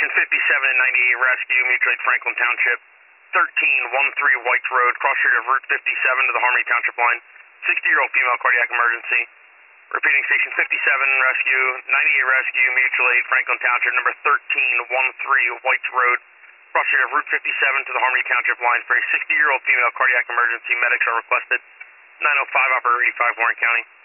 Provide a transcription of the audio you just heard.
Station 57 and 98 Rescue, mutual aid Franklin Township, 1313 Whites Road, cross street of Route 57 to the Harmony Township line. 60-year-old female, cardiac emergency. Repeating, Station 57 Rescue, 98 Rescue, mutual aid Franklin Township, number 1313 Whites Road, cross street of Route 57 to the Harmony Township line for a 60-year-old female, cardiac emergency. Medics are requested. 905 Operator 85, Warren County.